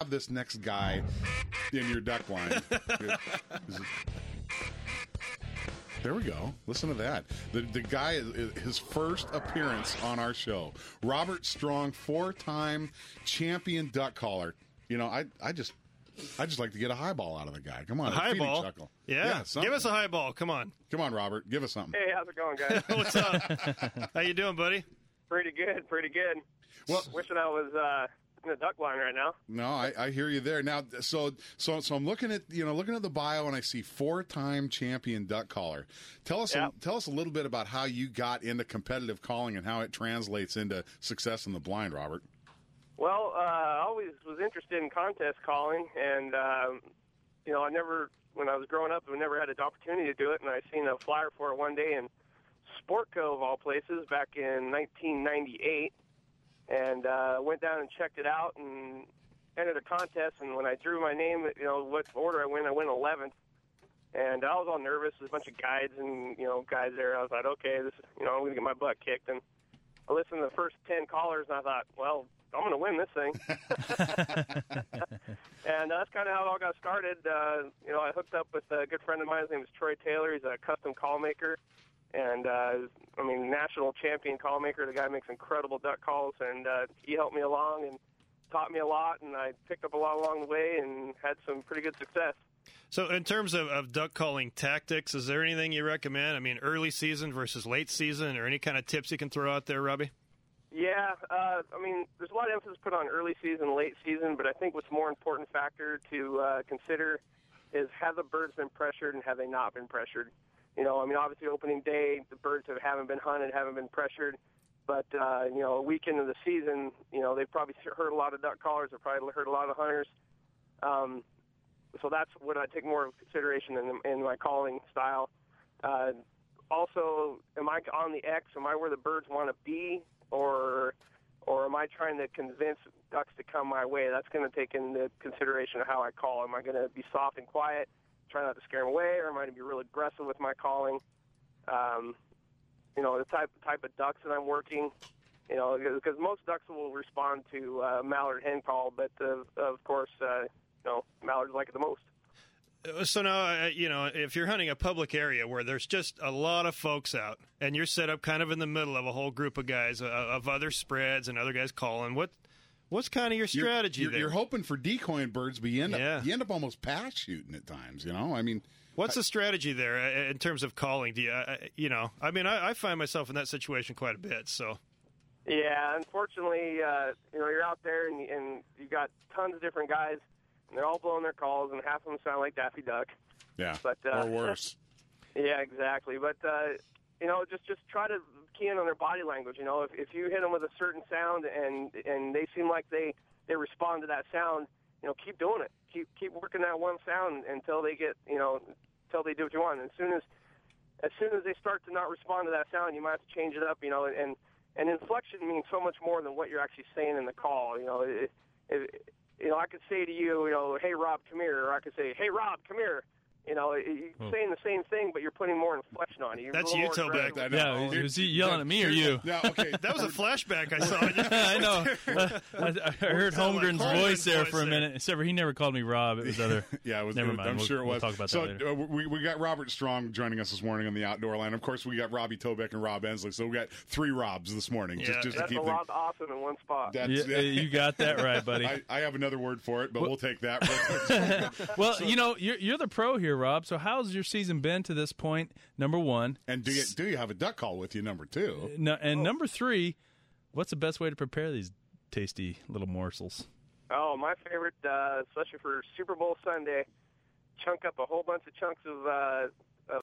have this next guy in your duck line. There we go. Listen to that. The guy, his first appearance on our show. Robert Strong, 4-time champion duck caller. You know, I just like to get a highball out of the guy. Come on, a highball. Chuckle. Yeah, give us a highball. Come on, Robert, give us something. Hey, how's it going, guys? What's up? How you doing, buddy? Pretty good. Well, wishing I was in the duck line right now. No, I hear you there. Now, so I'm looking at the bio, and I see 4-time champion duck caller. Tell us a little bit about how you got into competitive calling and how it translates into success in the blind, Robert. Well, I always was interested in contest calling, and when I was growing up, I never had an opportunity to do it, and I seen a flyer for it one day in Sportco, of all places, back in 1998. And went down and checked it out and entered a contest. And when I drew my name, what order I went 11th. And I was all nervous. There's a bunch of guides and, guys there. I was like, okay, I'm going to get my butt kicked. And I listened to the first 10 callers, and I thought, well, I'm going to win this thing. And that's kind of how it all got started. I hooked up with a good friend of mine. His name is Troy Taylor. He's a custom call maker. And, national champion call maker. The guy makes incredible duck calls, and he helped me along and taught me a lot, and I picked up a lot along the way and had some pretty good success. So in terms of duck calling tactics, is there anything you recommend? I mean, early season versus late season, or any kind of tips you can throw out there, Robbie? Yeah, there's a lot of emphasis put on early season, late season, but I think what's more important factor to consider is have the birds been pressured and have they not been pressured? Obviously opening day, the birds haven't been hunted, haven't been pressured. But, a week into the season, they've probably heard a lot of duck callers. They've probably heard a lot of hunters. So that's what I take more of consideration in my calling style. Also, am I on the X? Am I where the birds want to be? Or am I trying to convince ducks to come my way? That's going to take into consideration of how I call. Am I going to be soft and quiet, try not to scare them away, or am I going to be really aggressive with my calling? The type of ducks that I'm working, because most ducks will respond to mallard hen call, but of course, mallards like it the most. So now, if you're hunting a public area where there's just a lot of folks out, and you're set up kind of in the middle of a whole group of guys, of other spreads and other guys calling, what's kind of your strategy there? You're hoping for decoying birds, but you end up almost pass shooting at times, What's the strategy there in terms of calling? Do I find myself in that situation quite a bit, so. Yeah, unfortunately, you're out there and you've got tons of different guys, and they're all blowing their calls, and half of them sound like Daffy Duck. Yeah, but, or worse. Yeah, exactly. But, just try to key in on their body language. If you hit them with a certain sound and they seem like they respond to that sound, keep doing it. Keep working that one sound until they get, until they do what you want. And as soon as they start to not respond to that sound, you might have to change it up, and inflection means so much more than what you're actually saying in the call. I could say to you, hey, Rob, come here, or I could say, hey, Rob, come here. You're saying the same thing, but you're putting more inflection on it. That's you, Tobeck. Yeah, was he yelling at me or you? No, okay. That was a flashback I saw. I know. I heard Holmgren's voice there for a minute. Except for he never called me Rob. It was other. Yeah, it was. Never mind. I'm sure it was. We'll talk about that later. We got Robert Strong joining us this morning on the outdoor line. Of course, we got Robbie Tobeck and Rob Ensley. So we got 3 Robs this morning. Yeah. Just that's to keep a lot of awesome in one spot. You got that right, buddy. I have another word for it, but we'll take that. Well, you're the pro here, Rob. So how's your season been to this point? Number 1, and do you have a duck call with you? Number 2, number 3, what's the best way to prepare these tasty little morsels? Oh, my favorite, especially for Super Bowl Sunday, chunk up a whole bunch of chunks of